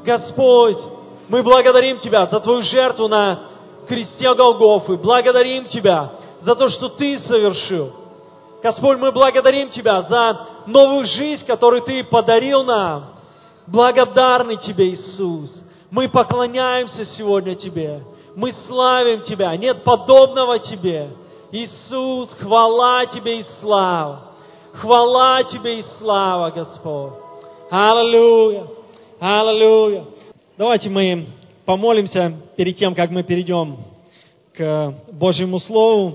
Господь, мы благодарим Тебя за Твою жертву на кресте Голгофы. Благодарим Тебя за то, что Ты совершил. Господь, мы благодарим Тебя за новую жизнь, которую Ты подарил нам. Благодарны Тебе, Иисус. Мы поклоняемся сегодня Тебе. Мы славим Тебя. Нет подобного Тебе. Иисус, хвала Тебе и слава. Хвала Тебе и слава, Господь. Аллилуйя. Аллилуйя. Давайте мы помолимся перед тем, как мы перейдем к Божьему Слову.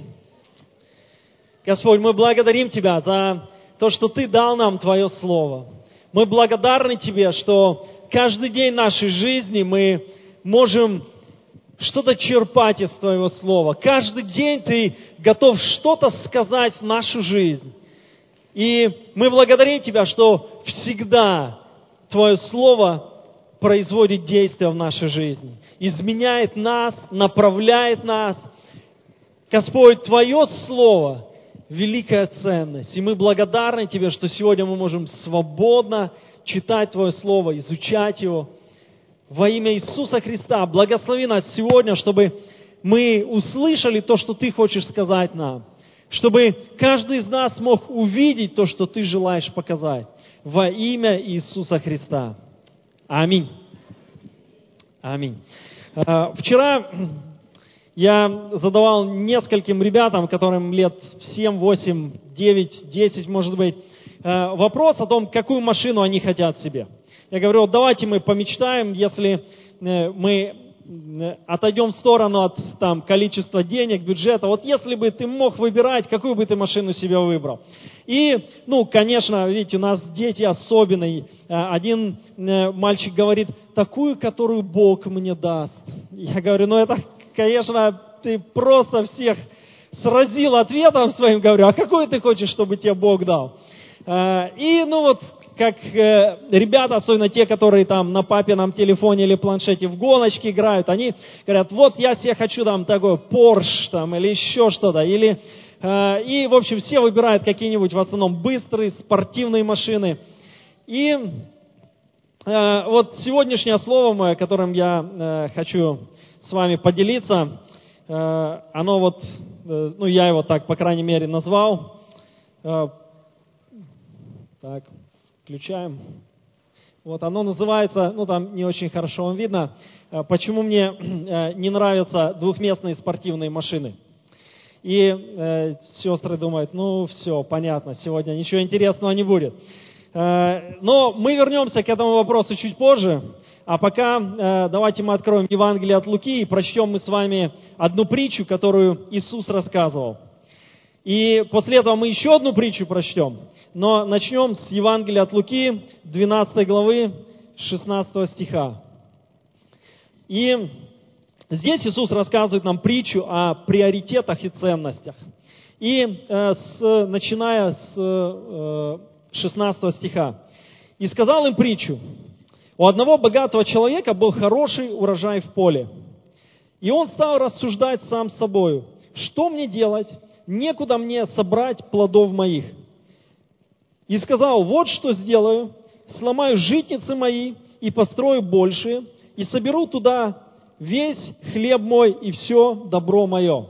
Господь, мы благодарим Тебя за то, что Ты дал нам Твое Слово. Мы благодарны Тебе, что каждый день нашей жизни мы можем что-то черпать из Твоего Слова. Каждый день Ты готов что-то сказать в нашу жизнь. И мы благодарим Тебя, что всегда Твое Слово производит действие в нашей жизни. Изменяет нас, направляет нас. Господь, Твое Слово – великая ценность. И мы благодарны Тебе, что сегодня мы можем свободно читать Твое Слово, изучать его. Во имя Иисуса Христа благослови нас сегодня, чтобы мы услышали то, что Ты хочешь сказать нам. Чтобы каждый из нас мог увидеть то, что Ты желаешь показать. Во имя Иисуса Христа. Аминь. Аминь. Вчера я задавал нескольким ребятам, которым лет 7, 8, 9, 10, может быть, вопрос о том, какую машину они хотят себе. Я говорю, вот давайте мы помечтаем, если мы отойдем в сторону от количества денег, бюджета. Вот если бы ты мог выбирать, какую бы ты машину себе выбрал? И, конечно, видите, у нас дети особенные. Один мальчик говорит, такую, которую Бог мне даст. Я говорю, это, конечно, ты просто всех сразил ответом своим. Говорю, а какую ты хочешь, чтобы тебе Бог дал? И, как ребята, особенно те, которые на папином телефоне или планшете в гоночки играют, они говорят, вот я себе хочу такой Porsche или еще что-то. И, в общем, все выбирают какие-нибудь в основном быстрые, спортивные машины. И вот сегодняшнее слово мое, которым я хочу с вами поделиться, оно я его так, по крайней мере, назвал. Так. Включаем. Оно называется, там не очень хорошо вам видно, почему мне не нравятся двухместные спортивные машины. И сестры думают, все, понятно, сегодня ничего интересного не будет. Но мы вернемся к этому вопросу чуть позже. А пока давайте мы откроем Евангелие от Луки и прочтем мы с вами одну притчу, которую Иисус рассказывал. И после этого мы еще одну притчу прочтем. Но начнем с Евангелия от Луки, 12 главы, 16 стиха. И здесь Иисус рассказывает нам притчу о приоритетах и ценностях. И начиная с 16 стиха. «И сказал им притчу. У одного богатого человека был хороший урожай в поле. И он стал рассуждать сам с собою. Что мне делать? Некуда мне собрать плодов моих. И сказал, вот что сделаю, сломаю житницы мои и построю большие, и соберу туда весь хлеб мой и все добро мое».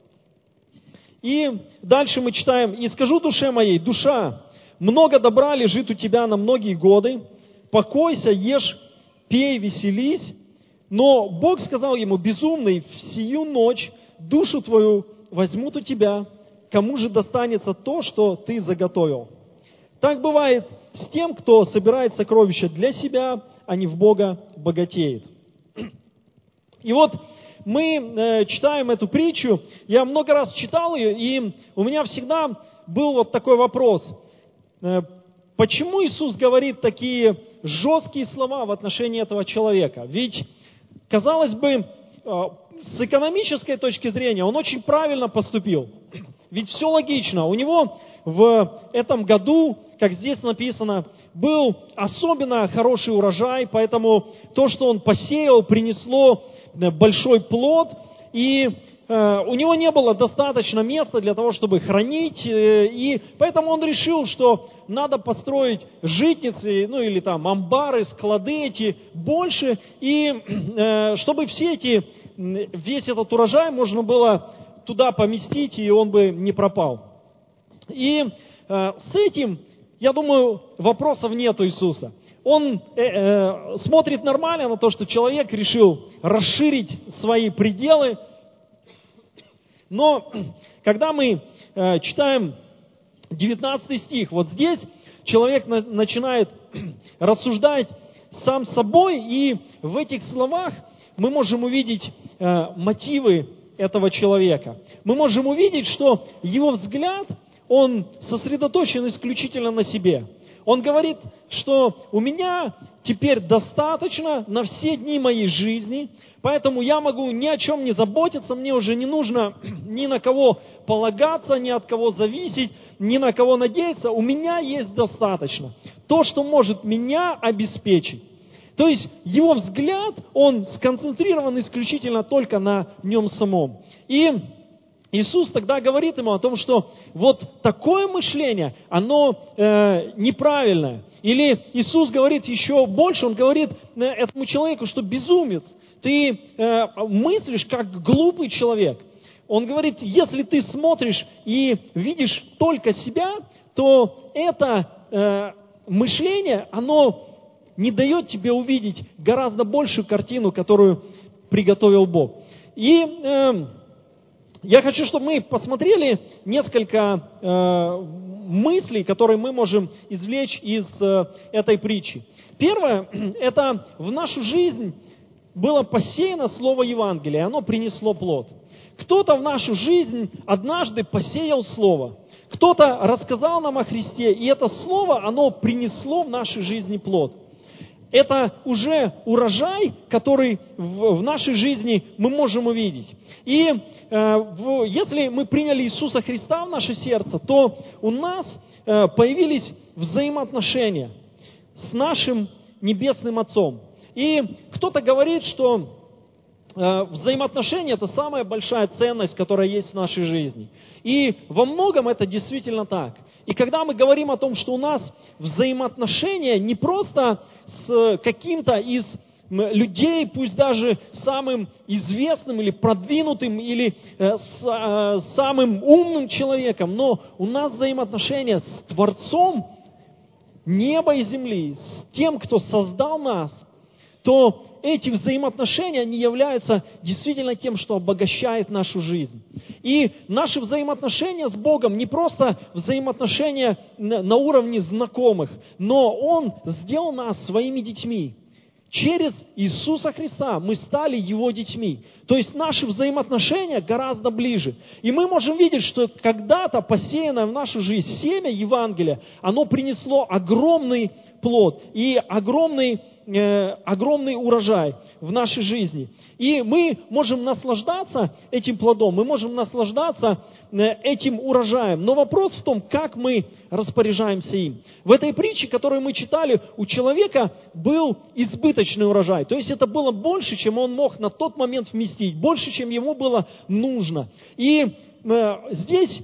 И дальше мы читаем, «И скажу душе моей, душа, много добра лежит у тебя на многие годы, покойся, ешь, пей, веселись». Но Бог сказал ему, безумный, в сию ночь душу твою возьмут у тебя, кому же достанется то, что ты заготовил? Так бывает с тем, кто собирает сокровища для себя, а не в Бога богатеет. И вот мы читаем эту притчу, я много раз читал ее, и у меня всегда был такой вопрос. Почему Иисус говорит такие жесткие слова в отношении этого человека? Ведь, казалось бы, с экономической точки зрения он очень правильно поступил. Ведь все логично. У него в этом году, как здесь написано, был особенно хороший урожай, поэтому то, что он посеял, принесло большой плод. И у него не было достаточно места для того, чтобы хранить, и поэтому он решил, что надо построить житницы, ну или там амбары, склады эти больше, и чтобы весь этот урожай можно было туда поместить, и он бы не пропал. И с этим, я думаю, вопросов нет у Иисуса. Он смотрит нормально на то, что человек решил расширить свои пределы. Но когда мы читаем 19 стих, вот здесь человек начинает рассуждать сам с собой, и в этих словах мы можем увидеть мотивы этого человека. Мы можем увидеть, что его взгляд, он сосредоточен исключительно на себе. Он говорит, что у меня теперь достаточно на все дни моей жизни, поэтому я могу ни о чем не заботиться, мне уже не нужно ни на кого полагаться, ни от кого зависеть, ни на кого надеяться. У меня есть достаточно. То, что может меня обеспечить. То есть его взгляд, он сконцентрирован исключительно только на нем самом. И Иисус тогда говорит ему о том, что вот такое мышление, оно неправильное. Или Иисус говорит еще больше, Он говорит этому человеку, что безумец, ты мыслишь как глупый человек. Он говорит, если ты смотришь и видишь только себя, то это мышление, оно не дает тебе увидеть гораздо большую картину, которую приготовил Бог. И я хочу, чтобы мы посмотрели несколько мыслей, которые мы можем извлечь из этой притчи. Первое, это в нашу жизнь было посеяно слово Евангелия, и оно принесло плод. Кто-то в нашу жизнь однажды посеял слово, кто-то рассказал нам о Христе, и это слово, оно принесло в нашей жизни плод. Это уже урожай, который в нашей жизни мы можем увидеть. И если мы приняли Иисуса Христа в наше сердце, то у нас появились взаимоотношения с нашим Небесным Отцом. И кто-то говорит, что взаимоотношения – это самая большая ценность, которая есть в нашей жизни. И во многом это действительно так. И когда мы говорим о том, что у нас взаимоотношения не просто с каким-то из людей, пусть даже самым известным или продвинутым, или самым умным человеком, но у нас взаимоотношения с Творцом неба и земли, с тем, кто создал нас, то эти взаимоотношения, они являются действительно тем, что обогащает нашу жизнь. И наши взаимоотношения с Богом не просто взаимоотношения на уровне знакомых, но Он сделал нас своими детьми. Через Иисуса Христа мы стали Его детьми. То есть наши взаимоотношения гораздо ближе. И мы можем видеть, что когда-то посеянное в нашу жизнь семя Евангелия, оно принесло огромный плод и огромный урожай в нашей жизни. И мы можем наслаждаться этим плодом, мы можем наслаждаться этим урожаем. Но вопрос в том, как мы распоряжаемся им. В этой притче, которую мы читали, у человека был избыточный урожай. То есть это было больше, чем он мог на тот момент вместить, больше, чем ему было нужно. И здесь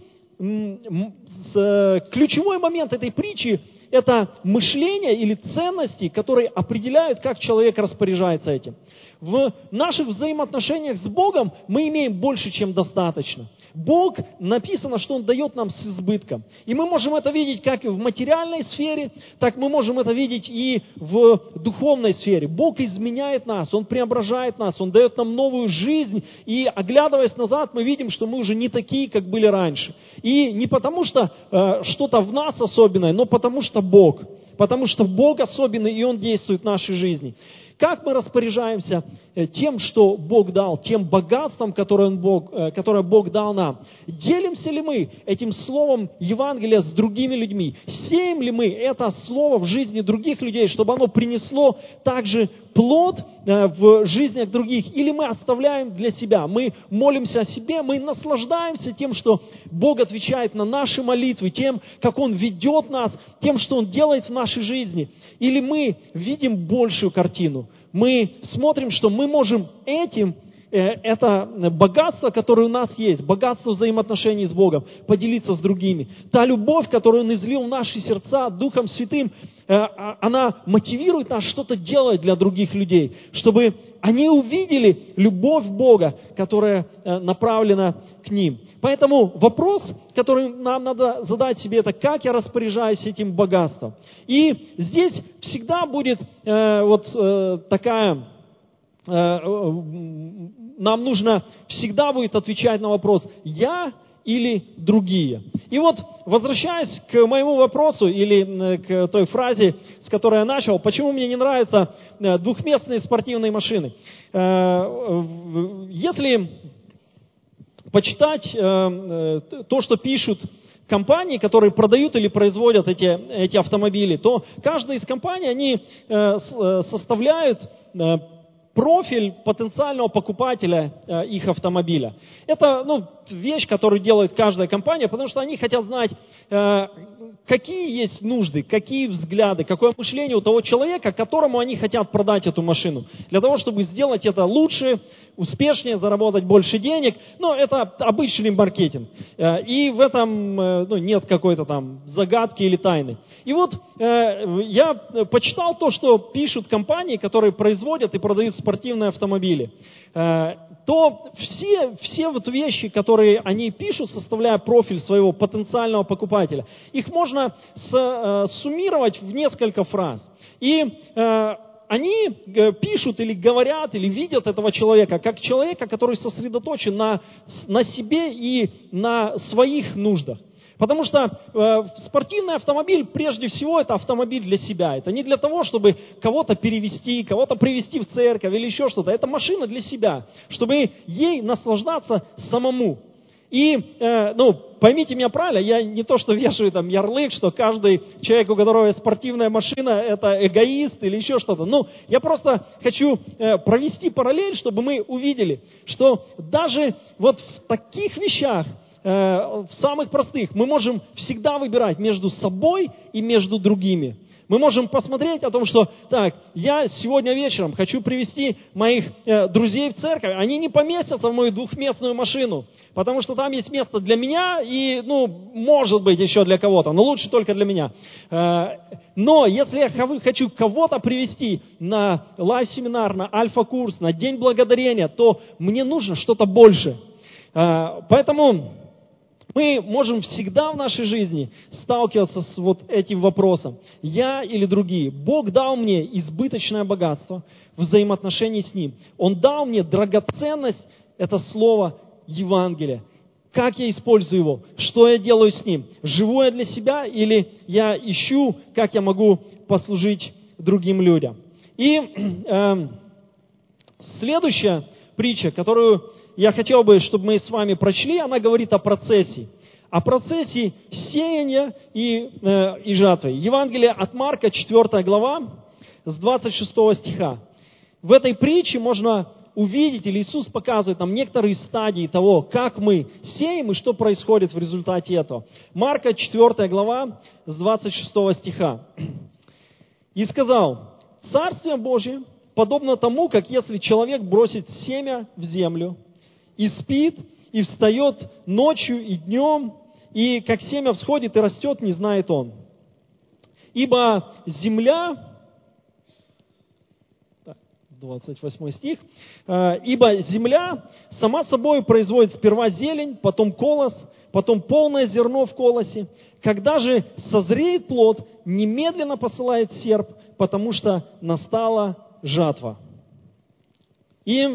ключевой момент этой притчи – это мышление или ценности, которые определяют, как человек распоряжается этим. В наших взаимоотношениях с Богом мы имеем больше, чем достаточно. Бог, написано, что Он дает нам с избытком. И мы можем это видеть как и в материальной сфере, так мы можем это видеть и в духовной сфере. Бог изменяет нас, Он преображает нас, Он дает нам новую жизнь. И оглядываясь назад, мы видим, что мы уже не такие, как были раньше. И не потому, что что-то в нас особенное, но потому что Бог. Потому что Бог особенный, и Он действует в нашей жизни. Как мы распоряжаемся тем, что Бог дал, тем богатством, которое Бог дал нам? Делимся ли мы этим словом Евангелия с другими людьми? Сеем ли мы это слово в жизни других людей, чтобы оно принесло также плод в жизнях других? Или мы оставляем для себя? Мы молимся о себе, мы наслаждаемся тем, что Бог отвечает на наши молитвы, тем, как Он ведет нас, тем, что Он делает в нашей жизни. Или мы видим большую картину? Мы смотрим, что мы можем этим это богатство, которое у нас есть, богатство взаимоотношений с Богом, поделиться с другими. Та любовь, которую Он излил в наши сердца Духом Святым, она мотивирует нас что-то делать для других людей, чтобы они увидели любовь Бога, которая направлена к ним. Поэтому вопрос, который нам надо задать себе, это как я распоряжаюсь этим богатством. И здесь всегда будет нам нужно всегда будет отвечать на вопрос «я» или «другие». И вот, возвращаясь к моему вопросу или к той фразе, с которой я начал, почему мне не нравятся двухместные спортивные машины. Если почитать то, что пишут компании, которые продают или производят эти автомобили, то каждая из компаний, они составляют профиль потенциального покупателя их автомобиля. Это вещь, которую делает каждая компания, потому что они хотят знать, какие есть нужды, какие взгляды, какое мышление у того человека, которому они хотят продать эту машину. Для того, чтобы сделать это лучше, успешнее, заработать больше денег. Но это обычный маркетинг. И в этом нет какой-то там загадки или тайны. И вот я почитал то, что пишут компании, которые производят и продают спортивные автомобили. То все вот вещи, которые они пишут, составляя профиль своего потенциального покупателя, их можно суммировать в несколько фраз. И они пишут или говорят, или видят этого человека, как человека, который сосредоточен на себе и на своих нуждах. Потому что спортивный автомобиль, прежде всего, это автомобиль для себя. Это не для того, чтобы кого-то перевезти, кого-то привезти в церковь или еще что-то. Это машина для себя, чтобы ей наслаждаться самому. И, поймите меня правильно, я не то, что вешаю там ярлык, что каждый человек, у которого есть спортивная машина, это эгоист или еще что-то. Я просто хочу провести параллель, чтобы мы увидели, что даже вот в таких вещах, в самых простых, мы можем всегда выбирать между собой и между другими. Мы можем посмотреть о том, что так, я сегодня вечером хочу привезти моих друзей в церковь, они не поместятся в мою двухместную машину, потому что там есть место для меня и, может быть, еще для кого-то, но лучше только для меня. Но если я хочу кого-то привезти на лайв-семинар, на альфа-курс, на День Благодарения, то мне нужно что-то больше. Поэтому мы можем всегда в нашей жизни сталкиваться с вот этим вопросом. Я или другие. Бог дал мне избыточное богатство взаимоотношений с Ним. Он дал мне драгоценность, это слово Евангелия. Как я использую его? Что я делаю с ним? Живу я для себя или я ищу, как я могу послужить другим людям? И следующая притча, которую я хотел бы, чтобы мы с вами прочли, она говорит о процессе сеяния и жатвы. Евангелие от Марка, 4 глава, с 26 стиха. В этой притче можно увидеть, или Иисус показывает нам некоторые стадии того, как мы сеем и что происходит в результате этого. Марка, 4 глава, с 26 стиха. «И сказал, Царствие Божие подобно тому, как если человек бросит семя в землю, и спит, и встает ночью и днем, и как семя всходит и растет, не знает он. Ибо земля, 28 стих, ибо земля сама собой производит сперва зелень, потом колос, потом полное зерно в колосе. Когда же созреет плод, немедленно посылает серп, потому что настала жатва». И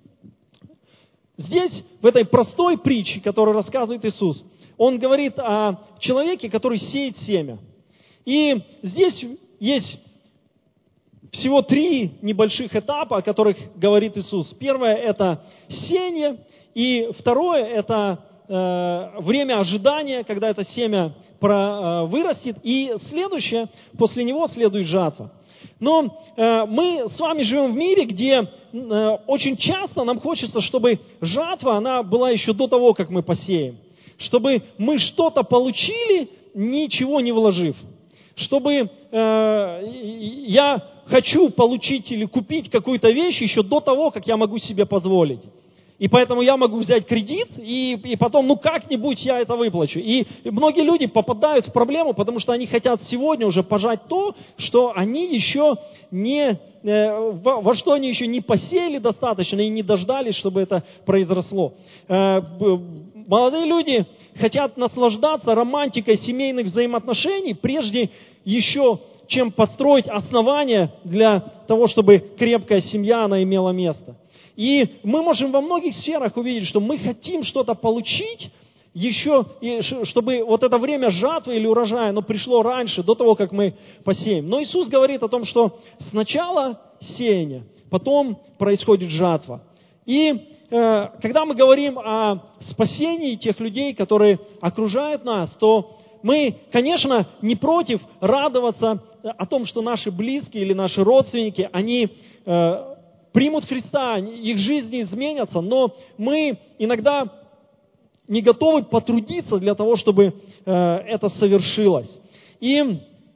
здесь, в этой простой притче, которую рассказывает Иисус, Он говорит о человеке, который сеет семя. И здесь есть всего 3 небольших этапа, о которых говорит Иисус. Первое – это сеяние, и второе – это время ожидания, когда это семя вырастет, и следующее, после него следует жатва. Но мы с вами живем в мире, где очень часто нам хочется, чтобы жатва, она была еще до того, как мы посеем. Чтобы мы что-то получили, ничего не вложив. Чтобы я хочу получить или купить какую-то вещь еще до того, как я могу себе позволить. И поэтому я могу взять кредит, и потом, как-нибудь я это выплачу. И многие люди попадают в проблему, потому что они хотят сегодня уже пожать то, что они еще во что они еще не посеяли достаточно и не дождались, чтобы это произросло. Молодые люди хотят наслаждаться романтикой семейных взаимоотношений, прежде еще чем построить основания для того, чтобы крепкая семья, она имела место. И мы можем во многих сферах увидеть, что мы хотим что-то получить еще, чтобы вот это время жатвы или урожая, оно пришло раньше, до того, как мы посеем. Но Иисус говорит о том, что сначала сеяние, потом происходит жатва. И когда мы говорим о спасении тех людей, которые окружают нас, то мы, конечно, не против радоваться о том, что наши близкие или наши родственники, они примут Христа, их жизни изменятся, но мы иногда не готовы потрудиться для того, чтобы это совершилось. И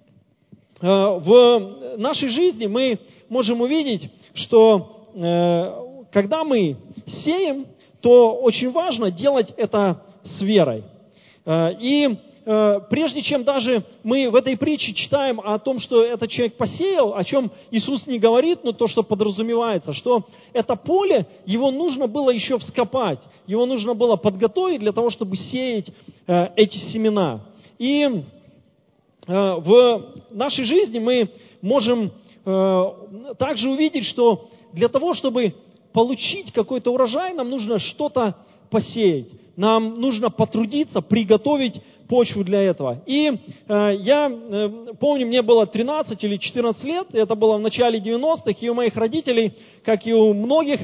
в нашей жизни мы можем увидеть, что когда мы сеем, то очень важно делать это с верой. И прежде чем даже мы в этой притче читаем о том, что этот человек посеял, о чем Иисус не говорит, но то, что подразумевается, что это поле, его нужно было еще вскопать, его нужно было подготовить для того, чтобы сеять эти семена. И в нашей жизни мы можем также увидеть, что для того, чтобы получить какой-то урожай, нам нужно что-то посеять. Нам нужно потрудиться, приготовить почву для этого. И я помню, мне было 13 или 14 лет, это было в начале 90-х, и у моих родителей, как и у многих,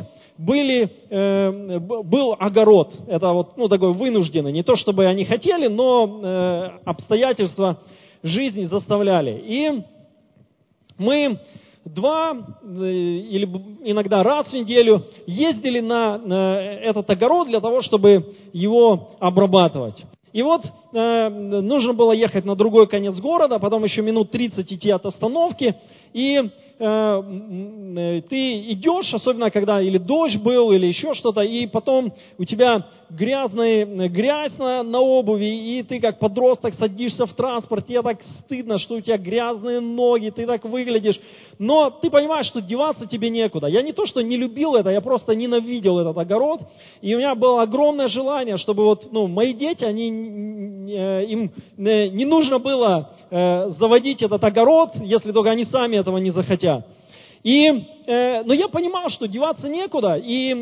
был огород. Это вот, такой вынужденный. Не то, чтобы они хотели, но обстоятельства жизни заставляли. И мы 2 или иногда раз в неделю ездили на этот огород для того, чтобы его обрабатывать. И вот нужно было ехать на другой конец города, потом еще минут 30 идти от остановки, и ты идешь, особенно когда или дождь был, или еще что-то, и потом у тебя грязь на обуви, и ты как подросток садишься в транспорт, тебе так стыдно, что у тебя грязные ноги, ты так выглядишь, но ты понимаешь, что деваться тебе некуда. Я не то, что не любил это, я просто ненавидел этот огород, и у меня было огромное желание, чтобы мои дети, им не нужно было заводить этот огород, если только они сами этого не захотят. Но я понимал, что деваться некуда,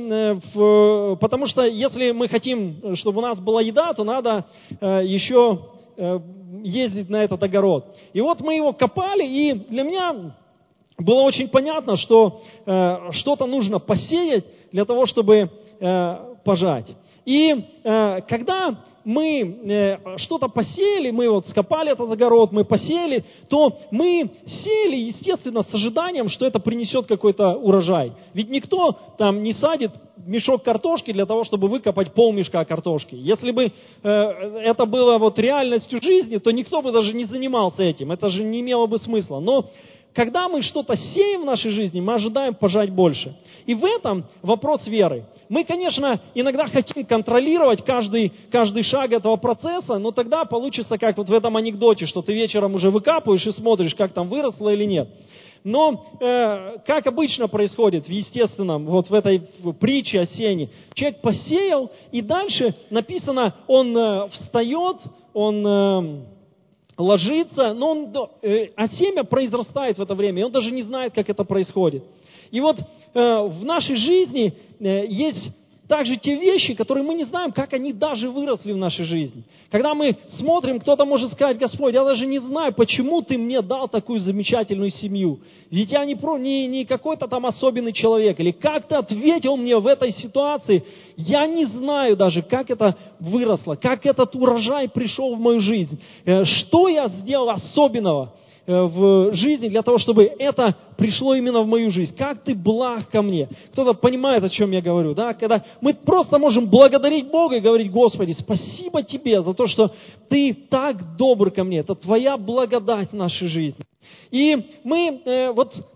потому что если мы хотим, чтобы у нас была еда, то надо еще ездить на этот огород. И вот мы его копали, и для меня было очень понятно, что что-то нужно посеять для того, чтобы пожать. И когда мы что-то посеяли, мы скопали этот огород, мы посеяли, то мы сеяли, естественно, с ожиданием, что это принесет какой-то урожай. Ведь никто там не садит мешок картошки для того, чтобы выкопать полмешка картошки. Если бы это было реальностью жизни, то никто бы даже не занимался этим, это же не имело бы смысла. Но когда мы что-то сеем в нашей жизни, мы ожидаем пожать больше. И в этом вопрос веры. Мы, конечно, иногда хотим контролировать каждый шаг этого процесса, но тогда получится, как в этом анекдоте, что ты вечером уже выкапываешь и смотришь, как там выросло или нет. Но, как обычно происходит в естественном, в этой притче о сене, человек посеял, и дальше написано, он встает, он ложится, а семя произрастает в это время, и он даже не знает, как это происходит. И в нашей жизни есть также те вещи, которые мы не знаем, как они даже выросли в нашей жизни. Когда мы смотрим, кто-то может сказать: Господь, я даже не знаю, почему ты мне дал такую замечательную семью. Ведь я не какой-то там особенный человек. Или как ты ответил мне в этой ситуации. Я не знаю даже, как это выросло, как этот урожай пришел в мою жизнь. Что я сделал особенного в жизни для того, чтобы это пришло именно в мою жизнь. Как ты благ ко мне. Кто-то понимает, о чем я говорю, да? Когда мы просто можем благодарить Бога и говорить: Господи, спасибо Тебе за то, что Ты так добр ко мне. Это Твоя благодать в нашей жизни. И мы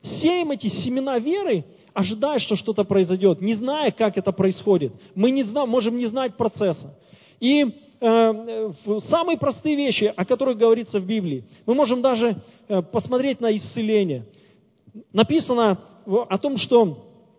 сеем эти семена веры, ожидая, что что-то произойдет, не зная, как это происходит. Мы можем не знать процесса. И самые простые вещи, о которых говорится в Библии, мы можем даже посмотреть на исцеление. Написано о том, что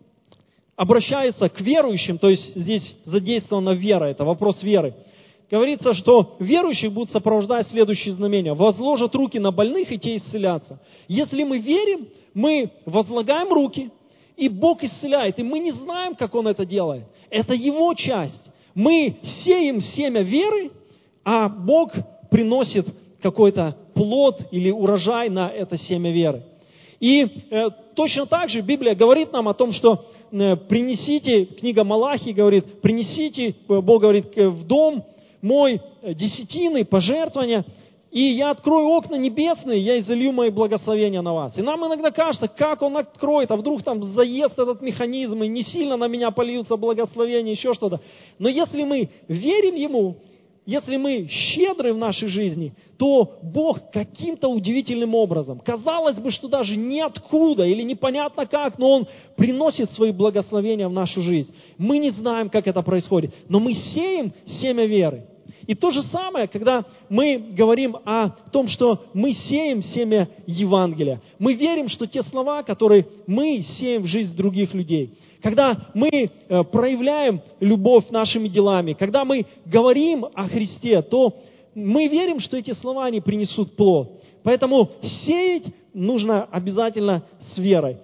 обращается к верующим, то есть здесь задействована вера, это вопрос веры. Говорится, что верующих будут сопровождать следующие знамения. Возложат руки на больных, и те исцелятся. Если мы верим, мы возлагаем руки, и Бог исцеляет. И мы не знаем, как Он это делает. Это Его часть. Мы сеем семя веры, а Бог приносит какой-то плод или урожай на это семя веры. И точно так же Библия говорит нам о том, что принесите, книга Малахии говорит, принесите, Бог говорит, в дом мой десятины, пожертвования, и я открою окна небесные, я изолью мои благословения на вас. И нам иногда кажется, как Он откроет, а вдруг там заест этот механизм, и не сильно на меня польются благословения, еще что-то. Но если мы верим Ему, если мы щедры в нашей жизни, то Бог каким-то удивительным образом, казалось бы, что даже ниоткуда или непонятно как, но Он приносит свои благословения в нашу жизнь. Мы не знаем, как это происходит, но мы сеем семя веры. И то же самое, когда мы говорим о том, что мы сеем семя Евангелия. Мы верим, что те слова, которые мы сеем в жизнь других людей, когда мы проявляем любовь нашими делами, когда мы говорим о Христе, то мы верим, что эти слова, они принесут плод. Поэтому сеять нужно обязательно с верой.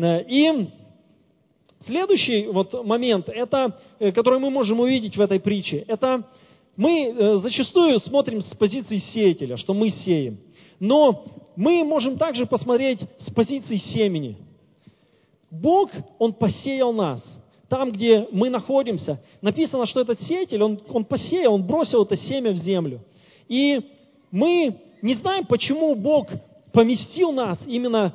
И следующий момент, который мы можем увидеть в этой притче, это мы зачастую смотрим с позиции сеятеля, что мы сеем. Но мы можем также посмотреть с позиции семени. Бог, Он посеял нас. Там, где мы находимся, написано, что этот сеятель, он посеял, он бросил это семя в землю. И мы не знаем, почему Бог поместил нас именно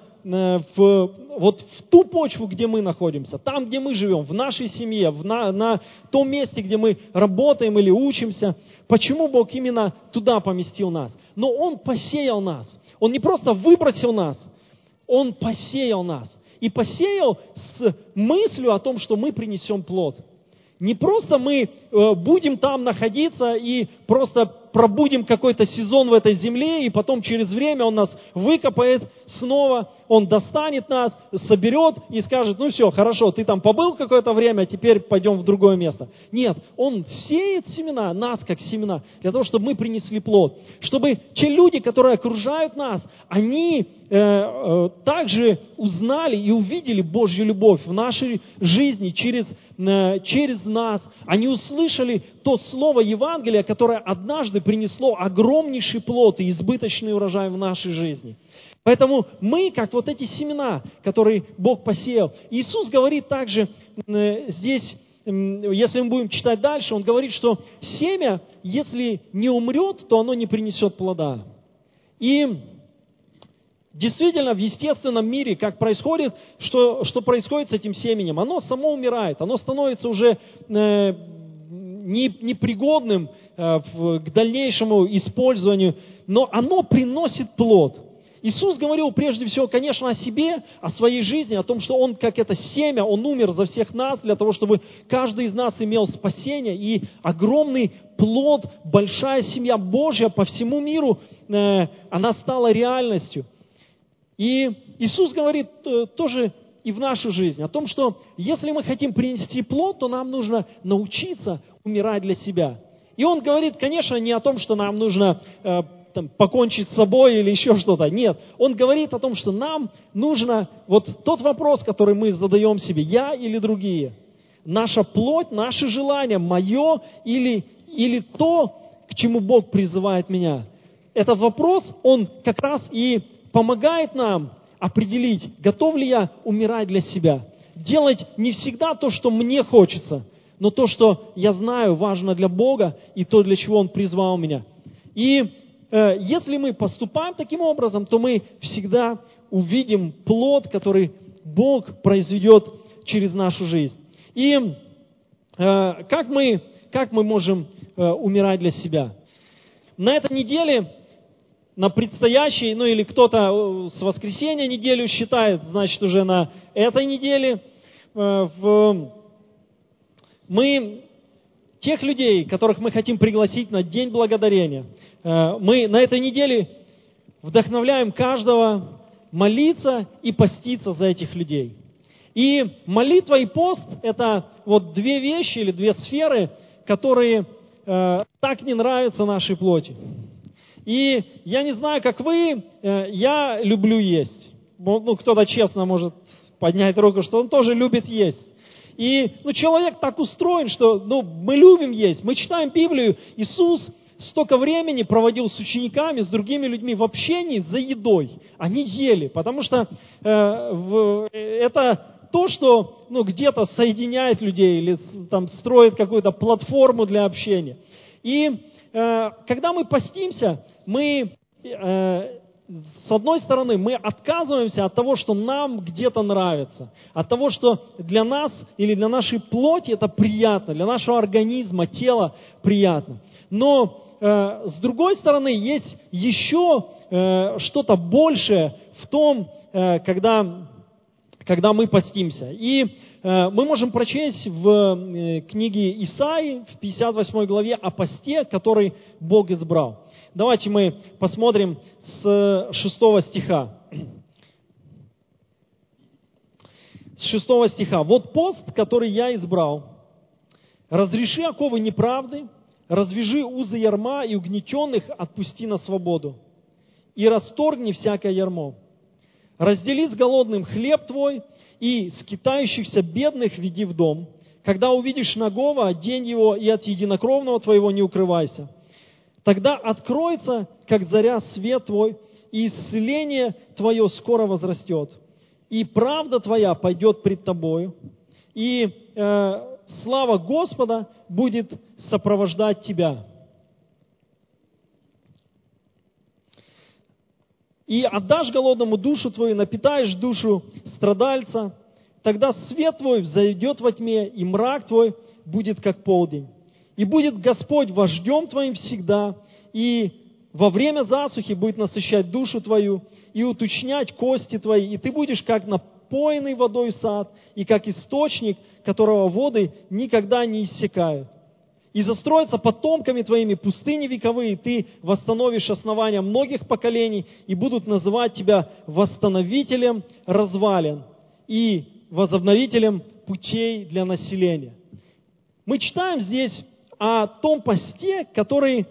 в ту почву, где мы находимся, там, где мы живем, в нашей семье, на том месте, где мы работаем или учимся. Почему Бог именно туда поместил нас? Но Он посеял нас. Он не просто выбросил нас, Он посеял нас. И посеял с мыслью о том, что мы принесем плод. Не просто мы будем там находиться и просто пробудем какой-то сезон в этой земле, и потом через время Он нас выкопает снова, Он достанет нас, соберет и скажет, ну все, хорошо, ты там побыл какое-то время, теперь пойдем в другое место. Нет, Он сеет семена, нас как семена, для того, чтобы мы принесли плод. Чтобы те люди, которые окружают нас, они также узнали и увидели Божью любовь в нашей жизни через нас. Они услышали то слово Евангелия, которое однажды принесло огромнейший плод и избыточный урожай в нашей жизни. Поэтому мы, как эти семена, которые Бог посеял. Иисус говорит также здесь, если мы будем читать дальше, Он говорит, что семя, если не умрет, то оно не принесет плода. И действительно, в естественном мире, как происходит, что происходит с этим семенем? Оно само умирает, оно становится уже непригодным к дальнейшему использованию, но оно приносит плод. Иисус говорил прежде всего, конечно, о себе, о своей жизни, о том, что Он, как это семя, Он умер за всех нас, для того, чтобы каждый из нас имел спасение, и огромный плод, большая семья Божья по всему миру, она стала реальностью. И Иисус говорит тоже и в нашу жизнь о том, что если мы хотим принести плод, то нам нужно научиться умирать для себя. И Он говорит, конечно, не о том, что нам нужно покончить с собой или еще что-то. Нет, Он говорит о том, что нам нужно тот вопрос, который мы задаем себе, я или другие. Наша плоть, наши желания, мое или то, к чему Бог призывает меня. Этот вопрос, он как раз и помогает нам определить, готов ли я умирать для себя. Делать не всегда то, что мне хочется, но то, что я знаю, важно для Бога, и то, для чего Он призвал меня. И если мы поступаем таким образом, то мы всегда увидим плод, который Бог произведет через нашу жизнь. И как мы можем умирать для себя? На этой неделе на предстоящей, или кто-то с воскресенья неделю считает, значит, уже на этой неделе. Мы тех людей, которых мы хотим пригласить на День Благодарения, мы на этой неделе вдохновляем каждого молиться и поститься за этих людей. И молитва и пост – это вот две вещи или две сферы, которые так не нравятся нашей плоти. И я не знаю, как вы, я люблю есть. Кто-то честно может поднять руку, что он тоже любит есть. И человек так устроен, что мы любим есть. Мы читаем Библию. Иисус столько времени проводил с учениками, с другими людьми в общении за едой. Они ели, потому что это то, что где-то соединяет людей или там строит какую-то платформу для общения. И когда мы постимся, мы, с одной стороны, мы отказываемся от того, что нам где-то нравится, от того, что для нас или для нашей плоти это приятно, для нашего организма, тела приятно. Но с другой стороны, есть еще что-то большее в том, когда мы постимся. И мы можем прочесть в книге Исаии, в 58 главе, о посте, который Бог избрал. Давайте мы посмотрим с 6 стиха. С 6 стиха. «Вот пост, который я избрал. Разреши оковы неправды, развяжи узы ярма и угнетенных отпусти на свободу. И расторгни всякое ярмо. Раздели с голодным хлеб твой, и скитающихся бедных веди в дом. Когда увидишь нагого, одень его, и от единокровного твоего не укрывайся. Тогда откроется, как заря, свет твой, и исцеление твое скоро возрастет. И правда твоя пойдет пред тобою, и слава Господа будет сопровождать тебя. И отдашь голодному душу твою, напитаешь душу страдальца, тогда свет твой взойдет во тьме, и мрак твой будет как полдень. И будет Господь вождем твоим всегда, и во время засухи будет насыщать душу твою, и уточнять кости твои, и ты будешь как напоенный водой сад, и как источник, которого воды никогда не иссякают. И застроятся потомками твоими пустыни вековые, ты восстановишь основания многих поколений, и будут называть тебя восстановителем развалин и возобновителем путей для населения». Мы читаем здесь о том посте, который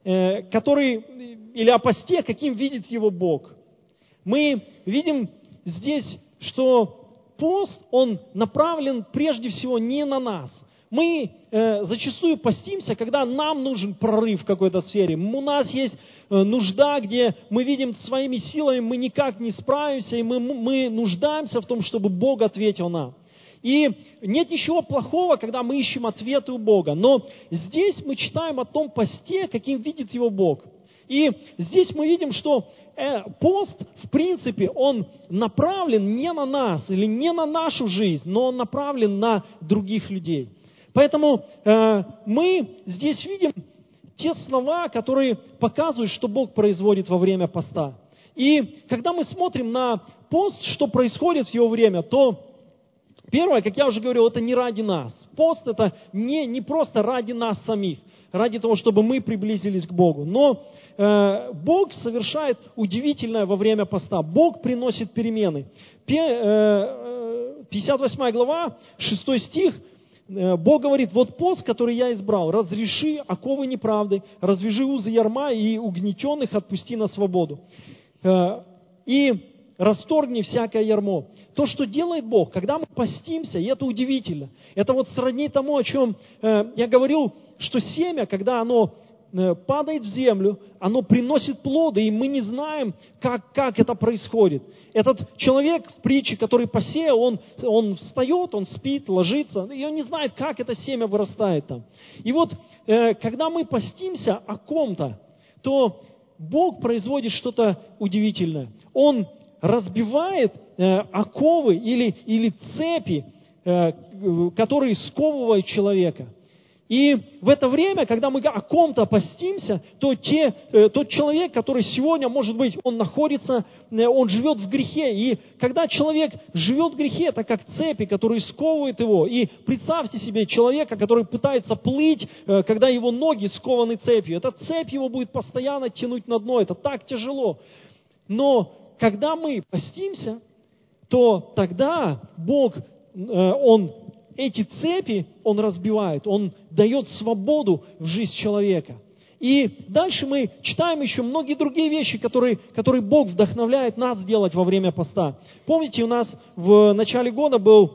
или о посте, каким видит его Бог. Мы видим здесь, что пост, он направлен прежде всего не на нас. Мы зачастую постимся, когда нам нужен прорыв в какой-то сфере. У нас есть нужда, где мы видим своими силами, мы никак не справимся, и мы нуждаемся в том, чтобы Бог ответил нам. И нет ничего плохого, когда мы ищем ответы у Бога. Но здесь мы читаем о том посте, каким видит его Бог. И здесь мы видим, что пост, в принципе, он направлен не на нас или не на нашу жизнь, но он направлен на других людей. Поэтому мы здесь видим те слова, которые показывают, что Бог производит во время поста. И когда мы смотрим на пост, что происходит в его время, то первое, как я уже говорил, это не ради нас. Пост это не просто ради нас самих, ради того, чтобы мы приблизились к Богу. Но Бог совершает удивительное во время поста. Бог приносит перемены. 58 глава, 6 стих, Бог говорит: «Вот пост, который я избрал, разреши оковы неправды, развяжи узы ярма и угнетенных отпусти на свободу. И расторгни всякое ярмо». То, что делает Бог, когда мы постимся, и это удивительно, это вот сродни тому, о чем я говорил, что семя, когда оно падает в землю, оно приносит плоды, и мы не знаем, как это происходит. Этот человек в притче, который посеял, он встает, он спит, ложится, и он не знает, как это семя вырастает там. И вот, когда мы постимся о ком-то, то Бог производит что-то удивительное. Он разбивает оковы или цепи, которые сковывают человека. И в это время, когда мы о ком-то постимся, то тот человек, который сегодня, может быть, он находится, он живет в грехе. И когда человек живет в грехе, это как цепи, которые сковывают его. И представьте себе человека, который пытается плыть, когда его ноги скованы цепью. Эта цепь его будет постоянно тянуть на дно. Это так тяжело. Но когда мы постимся, то тогда Бог, Он эти цепи, Он разбивает, Он дает свободу в жизнь человека. И дальше мы читаем еще многие другие вещи, которые Бог вдохновляет нас делать во время поста. Помните, у нас в начале года был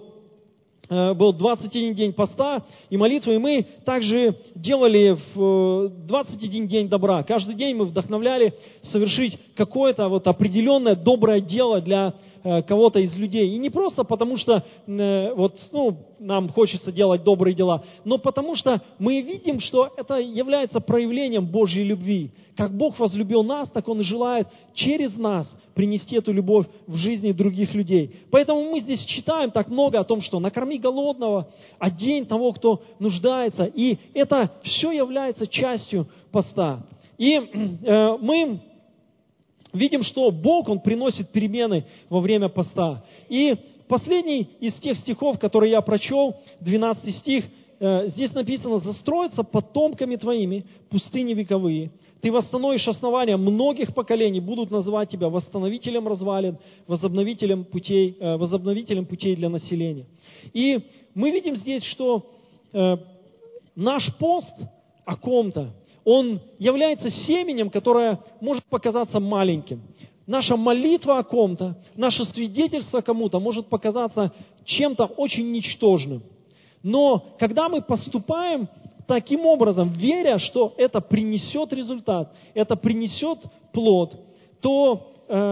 21 день поста и молитвы, и мы также делали в 21 день добра. Каждый день мы вдохновляли совершить какое-то вот определенное доброе дело для кого-то из людей. И не просто потому, что нам хочется делать добрые дела, но потому что мы видим, что это является проявлением Божьей любви. Как Бог возлюбил нас, так Он и желает через нас принести эту любовь в жизни других людей. Поэтому мы здесь читаем так много о том, что накорми голодного, одень того, кто нуждается. И это все является частью поста. И мы видим, что Бог, Он приносит перемены во время поста. И последний из тех стихов, которые я прочел, 12 стих, здесь написано: «Застроятся потомками твоими пустыни вековые. Ты восстановишь основания многих поколений, будут называть тебя восстановителем развалин, возобновителем путей для населения». И мы видим здесь, что наш пост о ком-то, он является семенем, которое может показаться маленьким. Наша молитва о ком-то, наше свидетельство кому-то может показаться чем-то очень ничтожным. Но когда мы поступаем таким образом, веря, что это принесет результат, это принесет плод, то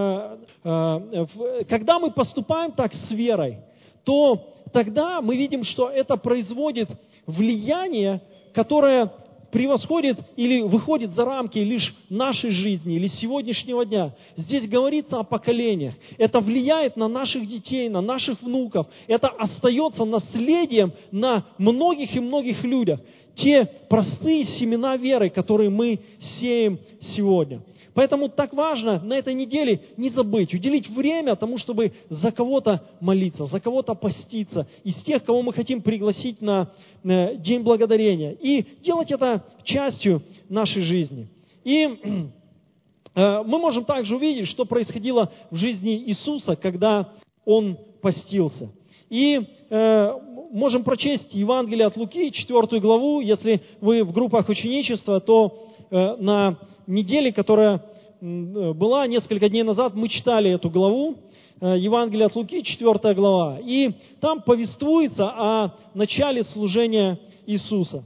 когда мы поступаем так с верой, то тогда мы видим, что это производит влияние, которое превосходит или выходит за рамки лишь нашей жизни или сегодняшнего дня. Здесь говорится о поколениях. Это влияет на наших детей, на наших внуков. Это остается наследием на многих и многих людях. Те простые семена веры, которые мы сеем сегодня. Поэтому так важно на этой неделе не забыть, уделить время тому, чтобы за кого-то молиться, за кого-то поститься, из тех, кого мы хотим пригласить на День Благодарения. И делать это частью нашей жизни. И мы можем также увидеть, что происходило в жизни Иисуса, когда Он постился. И можем прочесть Евангелие от Луки, 4 главу. Если вы в группах ученичества, то на неделе, которая была несколько дней назад, мы читали эту главу, Евангелие от Луки, 4 глава. И там повествуется о начале служения Иисуса.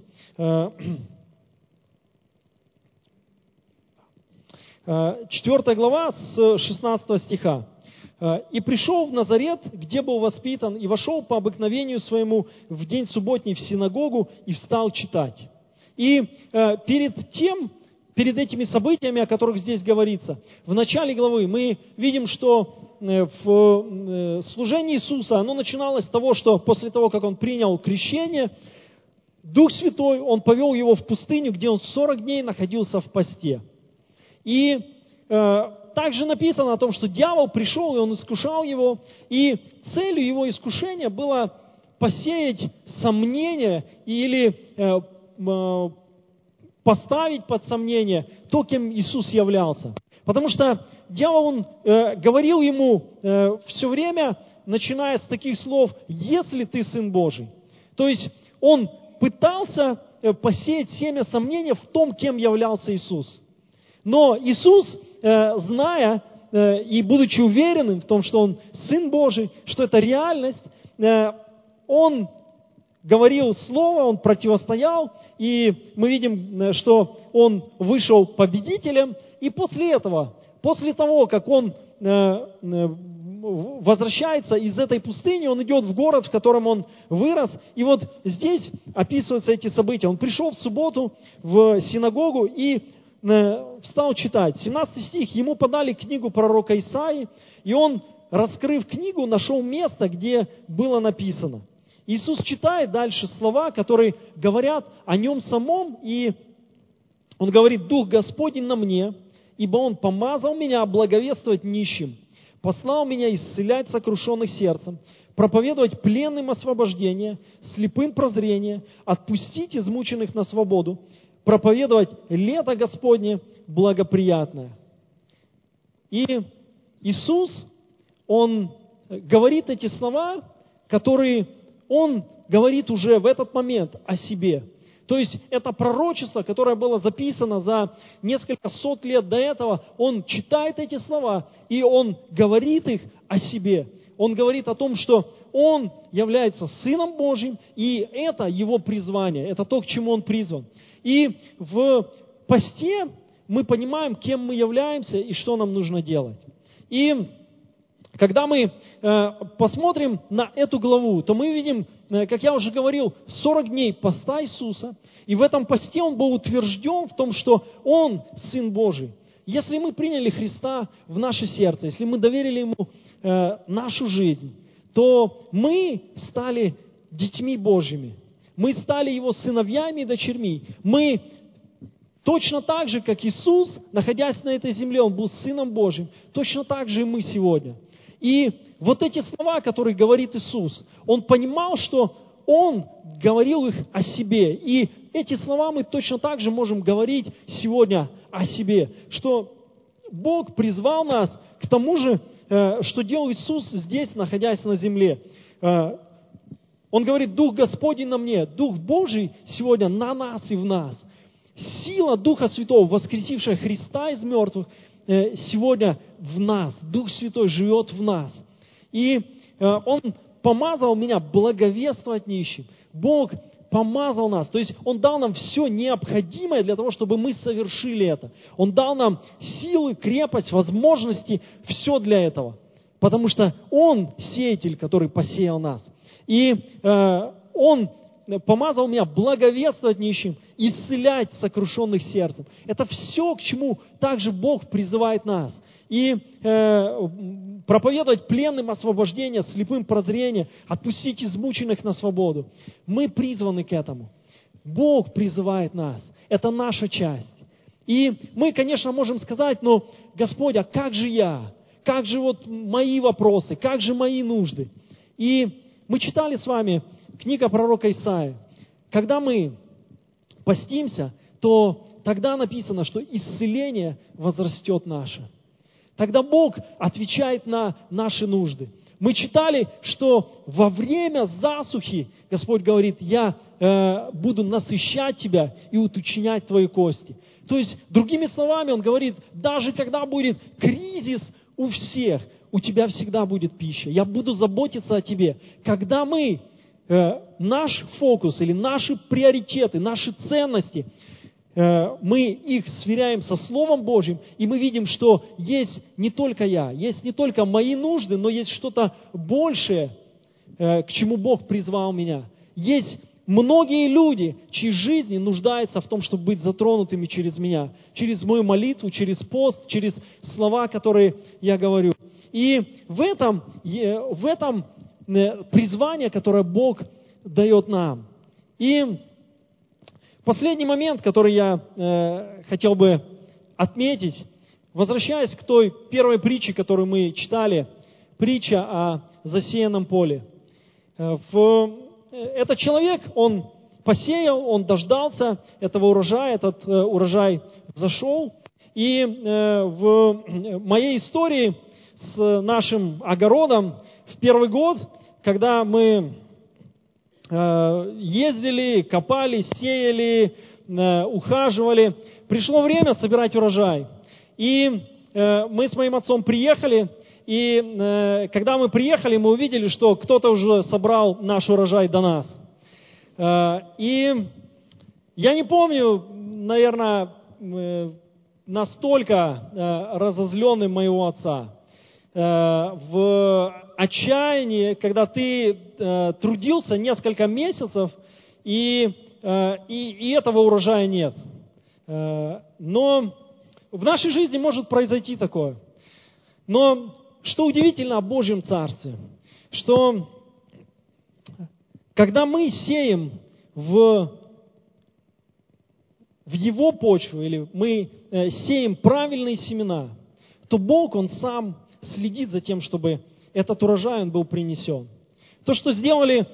4 глава с 16 стиха. «И пришел в Назарет, где был воспитан, и вошел по обыкновению своему в день субботний в синагогу и встал читать». И перед этими событиями, о которых здесь говорится, в начале главы мы видим, что в служении Иисуса оно начиналось с того, что после того, как Он принял крещение, Дух Святой, Он повел Его в пустыню, где Он 40 дней находился в посте. И также написано о том, что дьявол пришел, и он искушал Его, и целью его искушения было посеять сомнения или поставить под сомнение то, кем Иисус являлся. Потому что дьявол, он говорил ему все время, начиная с таких слов: «Если ты Сын Божий». То есть он пытался посеять семя сомнения в том, кем являлся Иисус. Но Иисус, зная и будучи уверенным в том, что Он Сын Божий, что это реальность, Он говорил Слово, Он противостоял, и мы видим, что Он вышел победителем. И после этого, после того, как Он возвращается из этой пустыни, Он идет в город, в котором Он вырос. И вот здесь описываются эти события. Он пришел в субботу в синагогу и встал читать. 17 стих. Ему подали книгу пророка Исаии, и он, раскрыв книгу, нашел место, где было написано: Иисус читает дальше слова, которые говорят о Нем самом, и Он говорит: «Дух Господень на мне, ибо Он помазал меня благовествовать нищим, послал меня исцелять сокрушенных сердцем, проповедовать пленным освобождение, слепым прозрение, отпустить измученных на свободу, проповедовать лето Господне благоприятное». И Иисус, Он говорит эти слова, которые Он говорит уже в этот момент о себе. То есть это пророчество, которое было записано за несколько сот лет до этого, Он читает эти слова, и Он говорит их о себе. Он говорит о том, что Он является Сыном Божьим, и это Его призвание, это то, к чему Он призван. И в посте мы понимаем, кем мы являемся и что нам нужно делать. И когда мы посмотрим на эту главу, то мы видим, как я уже говорил, 40 дней поста Иисуса, и в этом посте Он был утвержден в том, что Он Сын Божий. Если мы приняли Христа в наше сердце, если мы доверили Ему нашу жизнь, то мы стали детьми Божьими, мы стали Его сыновьями и дочерьми. Мы точно так же, как Иисус, находясь на этой земле, Он был Сыном Божьим, точно так же и мы сегодня. И вот эти слова, которые говорит Иисус, Он понимал, что Он говорил их о себе. И эти слова мы точно так же можем говорить сегодня о себе, что Бог призвал нас к тому же, что делал Иисус здесь, находясь на земле. Он говорит: «Дух Господень на мне», Дух Божий сегодня на нас и в нас. Сила Духа Святого, воскресившая Христа из мертвых, сегодня в нас. Дух Святой живет в нас. И Он помазал меня благовествовать нищим. Бог помазал нас. То есть Он дал нам все необходимое для того, чтобы мы совершили это. Он дал нам силы, крепость, возможности, все для этого. Потому что Он сеятель, который посеял нас. И Он помазал меня благовествовать нищим, исцелять сокрушенных сердцем. Это все, к чему также Бог призывает нас. И проповедовать пленным освобождение, слепым прозрение, отпустить измученных на свободу. Мы призваны к этому. Бог призывает нас. Это наша часть. И мы, конечно, можем сказать: но, Господь, а как же я? Как же вот мои вопросы? Как же мои нужды? И мы читали с вами книга пророка Исаии. Когда мы постимся, то тогда написано, что исцеление возрастет наше. Тогда Бог отвечает на наши нужды. Мы читали, что во время засухи Господь говорит: «Я буду насыщать тебя и уточнять твои кости». То есть, другими словами, Он говорит: даже когда будет кризис у всех, у тебя всегда будет пища. Я буду заботиться о тебе. Когда мы наш фокус или наши приоритеты, наши ценности, мы их сверяем со Словом Божьим, и мы видим, что есть не только я, есть не только мои нужды, но есть что-то большее, к чему Бог призвал меня. Есть многие люди, чьи жизни нуждаются в том, чтобы быть затронутыми через меня, через мою молитву, через пост, через слова, которые я говорю. И в этом призвание, которое Бог дает нам. И последний момент, который я хотел бы отметить, возвращаясь к той первой притче, которую мы читали, притча о засеянном поле. Этот человек, он посеял, он дождался этого урожая, этот урожай взошел. И в моей истории с нашим огородом в первый год, когда мы ездили, копали, сеяли, ухаживали, пришло время собирать урожай. И мы с моим отцом приехали, и когда мы приехали, мы увидели, что кто-то уже собрал наш урожай до нас. И я не помню, наверное, настолько разозленным моего отца. В отчаянии, когда ты трудился несколько месяцев, и этого урожая нет. Но в нашей жизни может произойти такое. Но что удивительно о Божьем Царстве, что когда мы сеем в Его почву, или мы сеем правильные семена, то Бог, Он сам следит за тем, чтобы этот урожай он был принесен. То, что сделали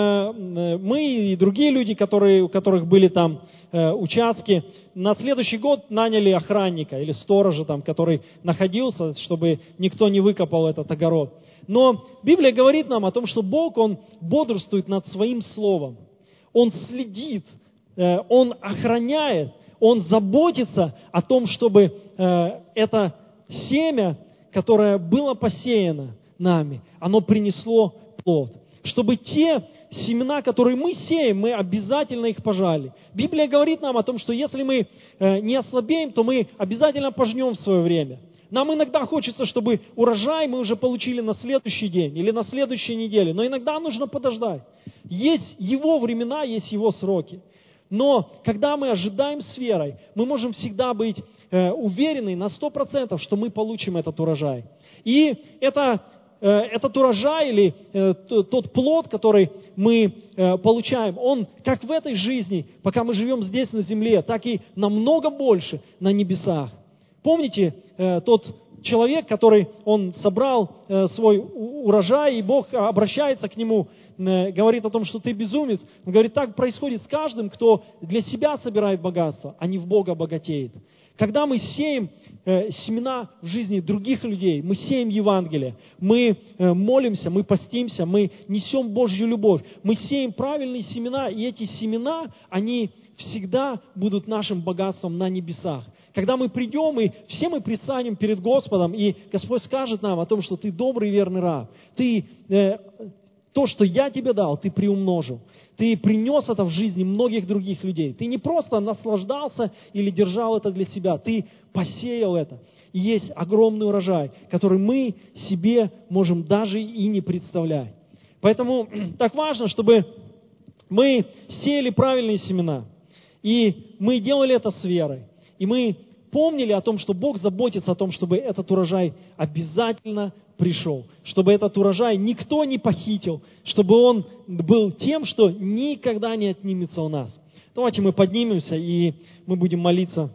мы и другие люди, у которых были там участки, на следующий год наняли охранника или сторожа, там, который находился, чтобы никто не выкопал этот огород. Но Библия говорит нам о том, что Бог, Он бодрствует над Своим Словом. Он следит, Он охраняет, Он заботится о том, чтобы это семя, которое было посеяно нами, оно принесло плод. Чтобы те семена, которые мы сеем, мы обязательно их пожали. Библия говорит нам о том, что если мы не ослабеем, то мы обязательно пожнем в свое время. Нам иногда хочется, чтобы урожай мы уже получили на следующий день или на следующей неделе, но иногда нужно подождать. Есть Его времена, есть Его сроки. Но когда мы ожидаем с верой, мы можем всегда быть уверены на 100%, что мы получим этот урожай. И этот урожай или тот плод, который мы получаем, он как в этой жизни, пока мы живем здесь на земле, так и намного больше на небесах. Помните тот человек, который он собрал свой урожай, и Бог обращается к нему, говорит о том, что ты безумец. Он говорит, так происходит с каждым, кто для себя собирает богатство, а не в Бога богатеет. Когда мы сеем семена в жизни других людей, мы сеем Евангелие, мы молимся, мы постимся, мы несем Божью любовь, мы сеем правильные семена, и эти семена, они всегда будут нашим богатством на небесах. Когда мы придем, и все мы предстанем перед Господом, и Господь скажет нам о том, что ты добрый и верный раб, то, что я тебе дал, ты приумножил. Ты принес это в жизни многих других людей. Ты не просто наслаждался или держал это для себя, ты посеял это. И есть огромный урожай, который мы себе можем даже и не представлять. Поэтому так важно, чтобы мы сеяли правильные семена. И мы делали это с верой. И мы помнили о том, что Бог заботится о том, чтобы этот урожай обязательно пришел, чтобы этот урожай никто не похитил, чтобы он был тем, что никогда не отнимется у нас. Давайте мы поднимемся и мы будем молиться.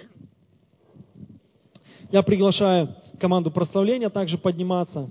Я приглашаю команду прославления также подниматься.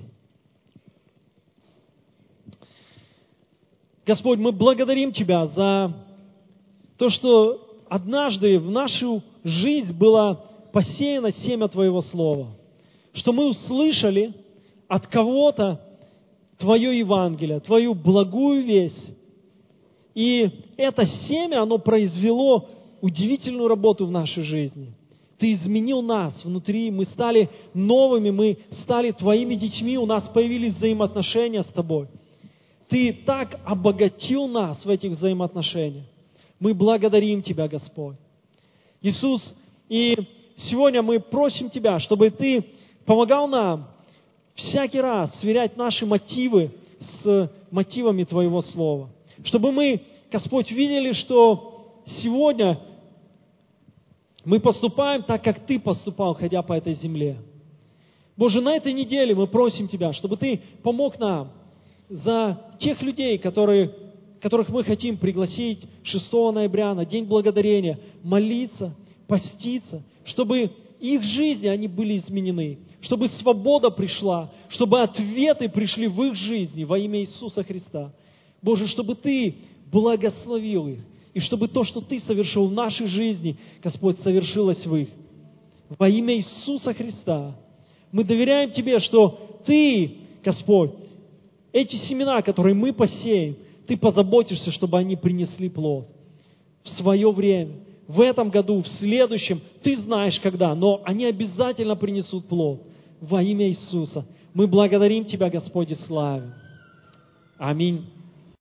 Господь, мы благодарим Тебя за то, что однажды в нашу жизнь было посеяно семя Твоего Слова, что мы услышали от кого-то Твое Евангелие, Твою благую весть. И это семя, оно произвело удивительную работу в нашей жизни. Ты изменил нас внутри, мы стали новыми, мы стали Твоими детьми, у нас появились взаимоотношения с Тобой. Ты так обогатил нас в этих взаимоотношениях. Мы благодарим Тебя, Господь. Иисус, и сегодня мы просим Тебя, чтобы Ты помогал нам всякий раз сверять наши мотивы с мотивами Твоего Слова. Чтобы мы, Господь, видели, что сегодня мы поступаем так, как Ты поступал, ходя по этой земле. Боже, на этой неделе мы просим Тебя, чтобы Ты помог нам за тех людей, которых мы хотим пригласить 6 ноября на День Благодарения, молиться, поститься, чтобы их жизни, они были изменены, чтобы свобода пришла, чтобы ответы пришли в их жизни во имя Иисуса Христа. Боже, чтобы Ты благословил их, и чтобы то, что Ты совершил в нашей жизни, Господь, совершилось в их. Во имя Иисуса Христа мы доверяем Тебе, что Ты, Господь, эти семена, которые мы посеем, Ты позаботишься, чтобы они принесли плод в свое время. В этом году, в следующем, Ты знаешь когда, но они обязательно принесут плод. Во имя Иисуса. Мы благодарим Тебя, Господь, и славим. Аминь.